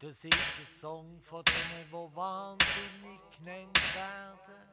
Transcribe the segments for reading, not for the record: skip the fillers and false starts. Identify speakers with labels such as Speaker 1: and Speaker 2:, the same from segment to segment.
Speaker 1: Das ist der Song von denen, die wahnsinnig genannt werden.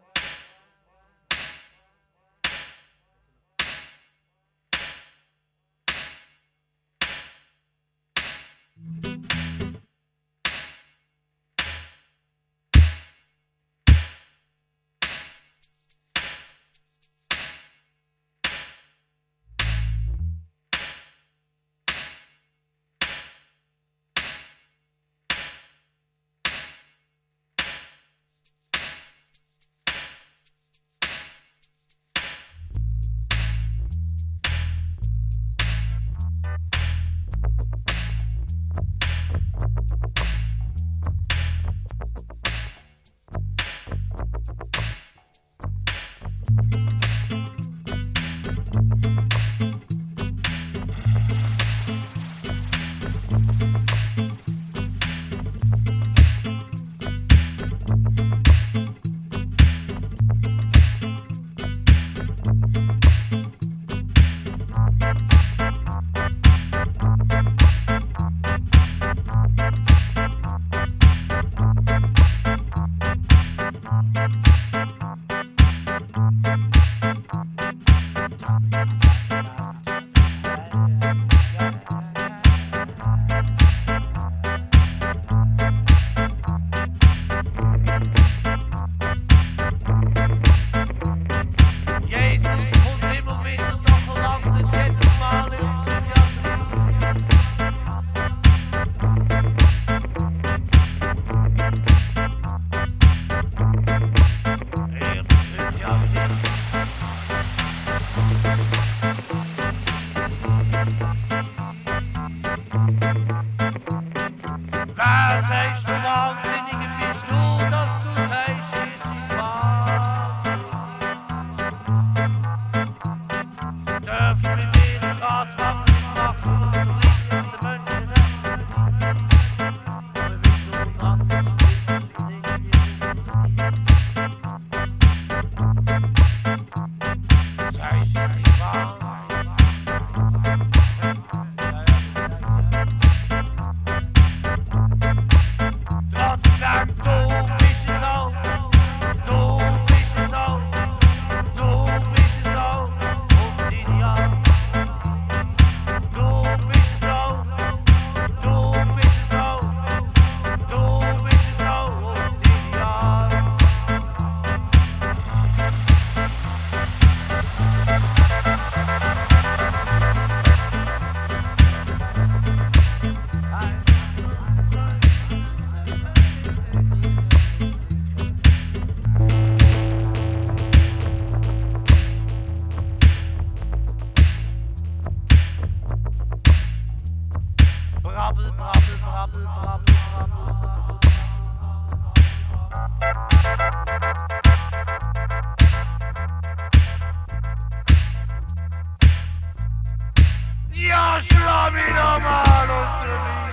Speaker 2: Ja, schlag mich nochmal unter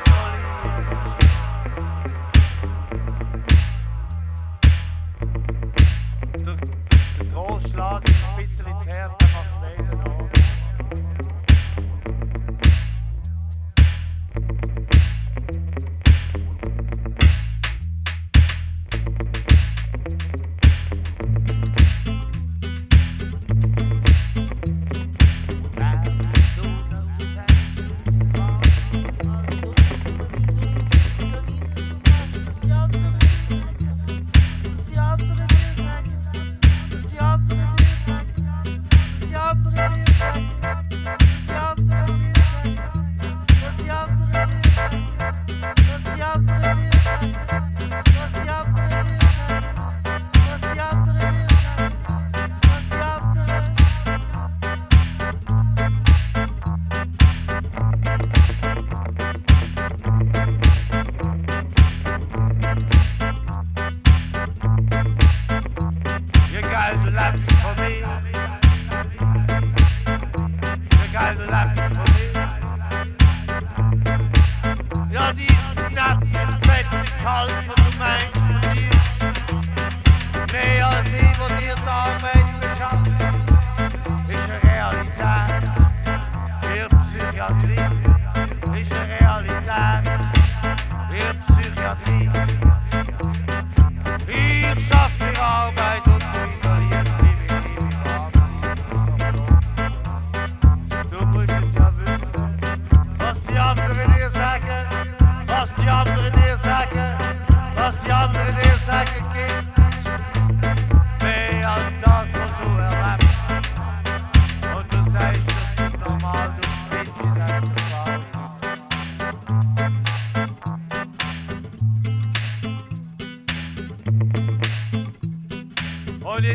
Speaker 2: mich. Der Großschlag ist ein bisschen ins Herz, der macht Leben an.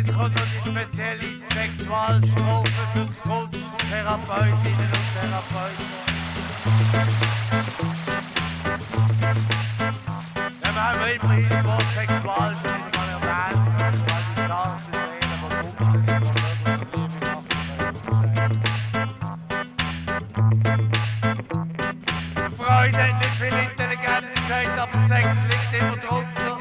Speaker 2: Jetzt kommt noch die spezielle Sexualstrophe für Kunsttherapeutinnen und Therapeuten. Ja, wir haben immerhin das Wort Sexual schon wieder mal erwähnt, weil die zarten Seelen, die Buchsen immer möglich Liebe machen können. Freund hat nicht viel Intelligenz gesagt, aber Sex liegt immer drunter.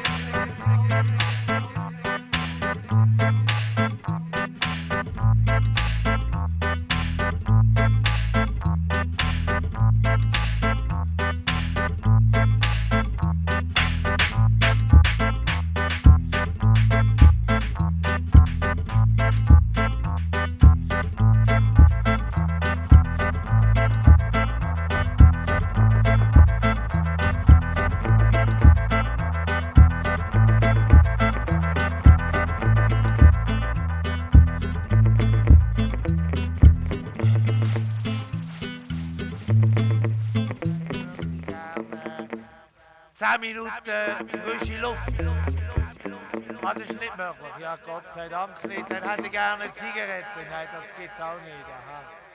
Speaker 2: Minuten frische Luft. Ah, das ist nicht möglich. Ja, Gott sei Dank nicht. Dann hätte ich gerne eine Zigarette. Nein, das gibt's auch nicht. Aha.